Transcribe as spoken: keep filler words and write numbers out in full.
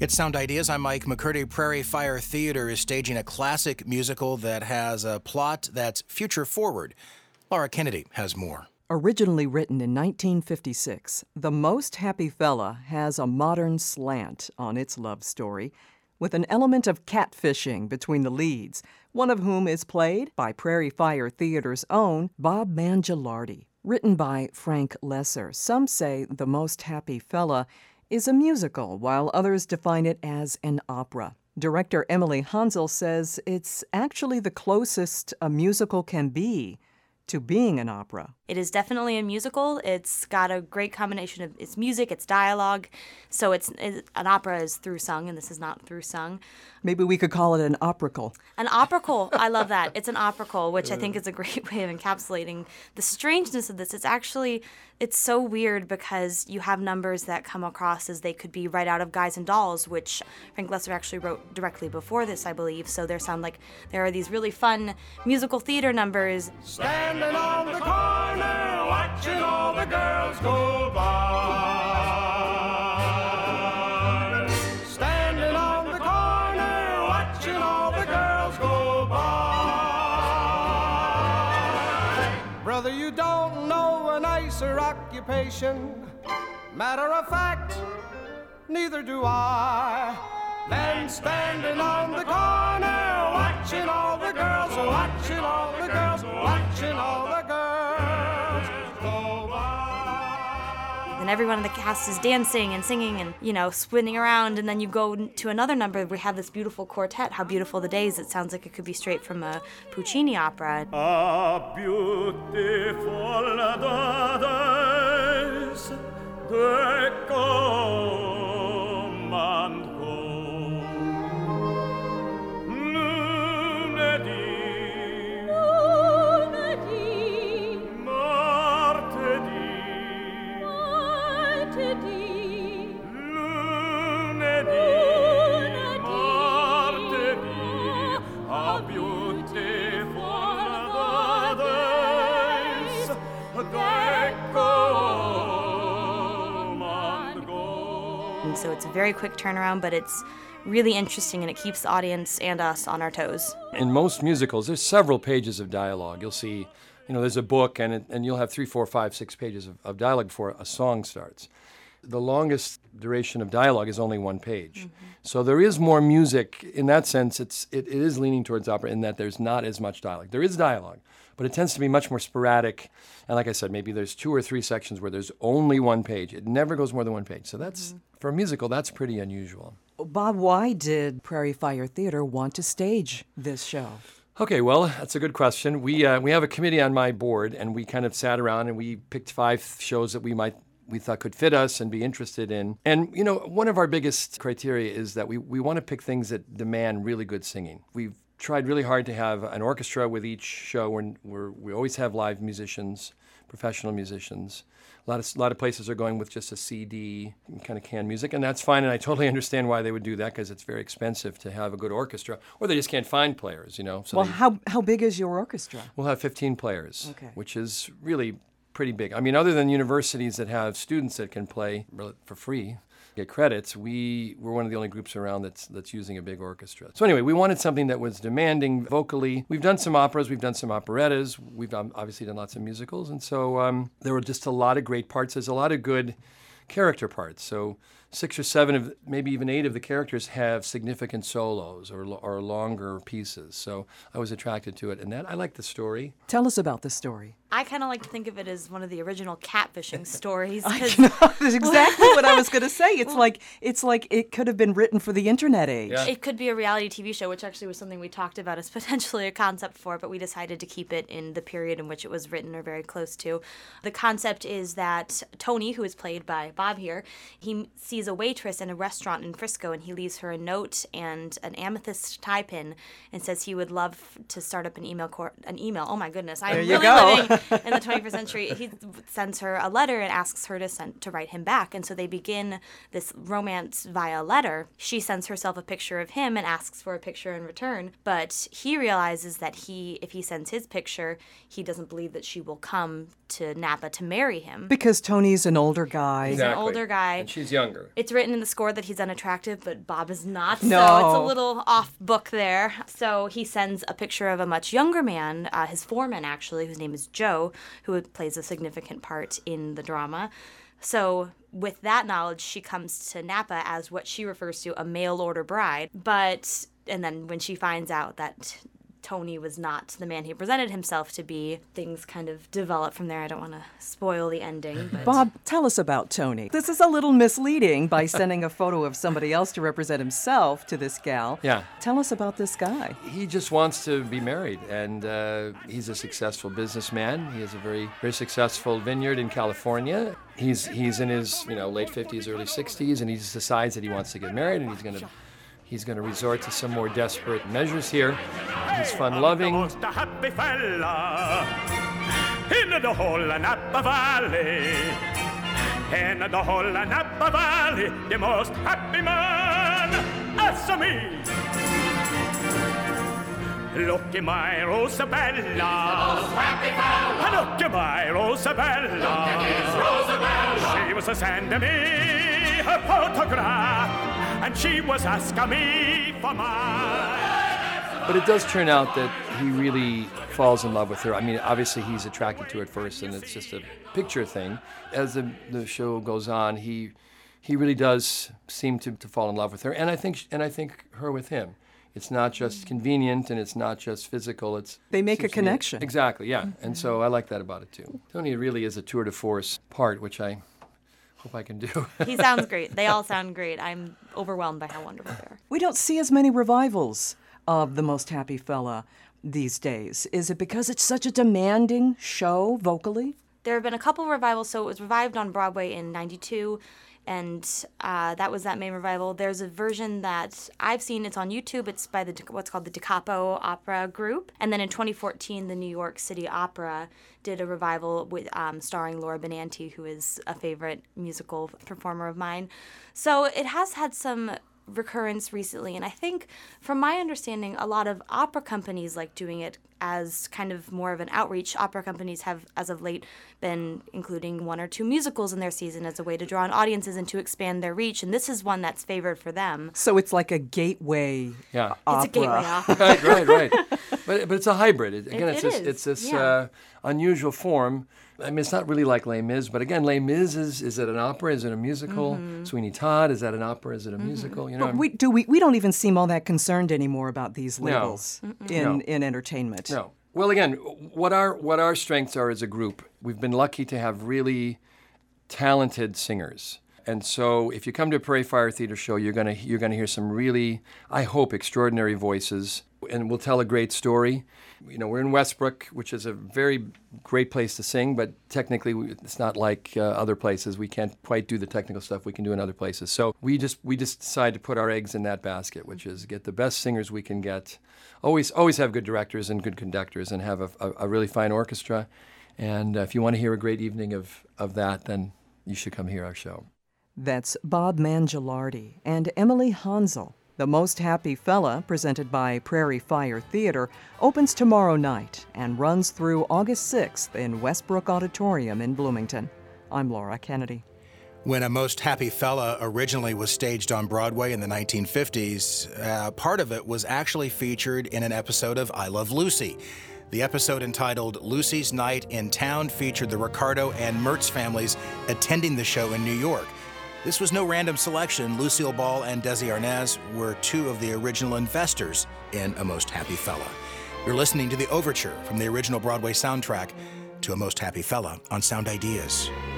It's Sound Ideas. I'm Mike McCurdy. Prairie Fire Theater is staging a classic musical that has a plot that's future forward. Laura Kennedy has more. Originally written in nineteen fifty-six, The Most Happy Fella has a modern slant on its love story, with an element of catfishing between the leads, one of whom is played by Prairie Fire Theater's own Bob Mangialardi. Written by Frank Lesser, some say The Most Happy Fella is a musical, while others define it as an opera. Director Emily Hansel says it's actually the closest a musical can be to being an opera. It is definitely a musical. It's got a great combination of its music, its dialogue. So it's, it, an opera is through sung, and this is not through sung. Maybe we could call it an operacle. An operacle. I love that. It's an operacle, which I think is a great way of encapsulating the strangeness of this. It's actually, it's so weird because you have numbers that come across as they could be right out of Guys and Dolls, which Frank Lesser actually wrote directly before this, I believe. So there sound like there are these really fun musical theater numbers. Standing on the corner, watching all the girls go by. Standing on the corner, watching all the girls go by. Brother, you don't know a nicer occupation. Matter of fact, neither do I. Than standing on the corner, watching all the girls, watching all the girls, watching all the girls go by. And everyone in the cast is dancing and singing and, you know, spinning around. And then you go to another number. We have this beautiful quartet, How Beautiful the Days. It sounds like it could be straight from a Puccini opera. How beautiful the days that come and go. Lunedì, lunedì, martedì, martedì, lunedì, martedì, how beautiful the days that come and go. And so it's a very quick turnaround, but it's really interesting, and it keeps the audience and us on our toes. In most musicals, there's several pages of dialogue. You'll see, you know, there's a book, and it, and you'll have three, four, five, six pages of, of dialogue before a song starts. The longest duration of dialogue is only one page. Mm-hmm. So there is more music. In that sense, it's it, it is leaning towards opera in that there's not as much dialogue. There is dialogue, but it tends to be much more sporadic. And like I said, maybe there's two or three sections where there's only one page. It never goes more than one page. So that's, mm-hmm. for a musical, that's pretty unusual. Bob, why did Prairie Fire Theater want to stage this show? Okay, well, that's a good question. We uh, we have a committee on my board, and we kind of sat around and we picked five shows that we might we thought could fit us and be interested in. And, you know, one of our biggest criteria is that we, we want to pick things that demand really good singing. We've tried really hard to have an orchestra with each show. We're, we're, we always have live musicians, professional musicians. A lot of a lot of places are going with just a C D, kind of canned music, and that's fine, and I totally understand why they would do that, because it's very expensive to have a good orchestra, or they just can't find players, you know. So well, they, how how big is your orchestra? We'll have fifteen players, okay. Which is really pretty big. I mean, other than universities that have students that can play for free, get credits, we, we're one of the only groups around that's that's using a big orchestra. So anyway, we wanted something that was demanding vocally. We've done some operas, we've done some operettas, we've um, obviously done lots of musicals, and so um, there were just a lot of great parts. There's a lot of good character parts. So six or seven of, maybe even eight of the characters have significant solos or or longer pieces. So I was attracted to it, and that I like the story. Tell us about the story. I kind of like to think of it as one of the original catfishing stories. I know, that's exactly what I was going to say. It's like it's like it could have been written for the internet age. Yeah. It could be a reality T V show, which actually was something we talked about as potentially a concept for, but we decided to keep it in the period in which it was written or very close to. The concept is that Tony, who is played by Bob here, he sees a waitress in a restaurant in Frisco, and he leaves her a note and an amethyst tie pin and says he would love to start up an email cor- an email. Oh my goodness, I'm there you really go. living in the twenty-first century. He sends her a letter and asks her to send to write him back, and so they begin this romance via letter. She sends herself a picture of him and asks for a picture in return, but he realizes that he, if he sends his picture, he doesn't believe that she will come to Napa to marry him. Because Tony's an older guy. He's Exactly. an older guy. And she's younger. It's written in the score that he's unattractive, but Bob is not, No. so it's a little off book there. So he sends a picture of a much younger man, uh, his foreman actually, whose name is Joe, who plays a significant part in the drama. So with that knowledge, she comes to Napa as what she refers to a mail-order bride. But, and then when she finds out that Tony was not the man he presented himself to be, things kind of develop from there. I don't want to spoil the ending. But Bob, tell us about Tony. This is a little misleading by sending a photo of somebody else to represent himself to this gal. Yeah. Tell us about this guy. He just wants to be married, and uh, he's a successful businessman. He has a very, very successful vineyard in California. He's he's in his you know late fifties, early sixties, and he just decides that he wants to get married, and he's going to he's going to resort to some more desperate measures here. He's fun-loving. Most happy fella in the whole Napa Valley. In the whole Napa Valley, the most happy man, that's me. Look at my Rosabella. He's the most happy fella. Look at my Rosabella. Look at his Rosabella. She was a sending me her photograph, and she was asking me for mine. But it does turn out that he really falls in love with her. I mean, obviously he's attracted to her at first, and it's just a picture thing. As the, the show goes on, he he really does seem to, to fall in love with her, and I think and I think her with him. It's not just convenient, and it's not just physical. It's They make a seems to be- connection. Exactly, yeah. And so I like that about it too. Tony really is a tour de force part, which I hope I can do. he sounds great. They all sound great. I'm overwhelmed by how wonderful they are. We don't see as many revivals of The Most Happy Fella these days. Is it because it's such a demanding show vocally? There have been a couple revivals. So it was revived on Broadway in ninety-two, and uh, that was that main revival. There's a version that I've seen. It's on YouTube. It's by the what's called the Da Capo Opera Group. And then in twenty fourteen, the New York City Opera did a revival with um, starring Laura Benanti, who is a favorite musical performer of mine. So it has had some recurrence recently, and I think from my understanding a lot of opera companies like doing it as kind of more of an outreach. Opera companies have as of late been including one or two musicals in their season as a way to draw in audiences and to expand their reach, and this is one that's favored for them. So it's like a gateway Yeah. opera. It's a gateway opera. right, right, right. But but it's a hybrid. It, again, It- it's it this is, it's this yeah. uh, unusual form. I mean, it's not really like Les Mis, but again, Les Mis is is it an opera? Is it a musical? Mm-hmm. Sweeney Todd, is that an opera? Is it a musical? You know, But we do we we don't even seem all that concerned anymore about these No. labels in No. in entertainment. no. Well, again, what our what our strengths are as a group, we've been lucky to have really talented singers. And so, if you come to a Prairie Fire Theater show, you're gonna you're gonna hear some really, I hope, extraordinary voices, and we'll tell a great story. You know, we're in Westbrook, which is a very great place to sing, but technically we- it's not like uh, other places. We can't quite do the technical stuff we can do in other places. So we just we just decide to put our eggs in that basket, which is get the best singers we can get. Always always have good directors and good conductors, and have a, a, a really fine orchestra. And uh, if you want to hear a great evening of of that, then you should come hear our show. That's Bob Mangialardi and Emily Hansel. The Most Happy Fella, presented by Prairie Fire Theater, opens tomorrow night and runs through August sixth in Westbrook Auditorium in Bloomington. I'm Laura Kennedy. When A Most Happy Fella originally was staged on Broadway in the nineteen fifties, uh, part of it was actually featured in an episode of I Love Lucy. The episode entitled Lucy's Night in Town featured the Ricardo and Mertz families attending the show in New York. This was no random selection. Lucille Ball and Desi Arnaz were two of the original investors in A Most Happy Fella. You're listening to the overture from the original Broadway soundtrack to A Most Happy Fella on Sound Ideas.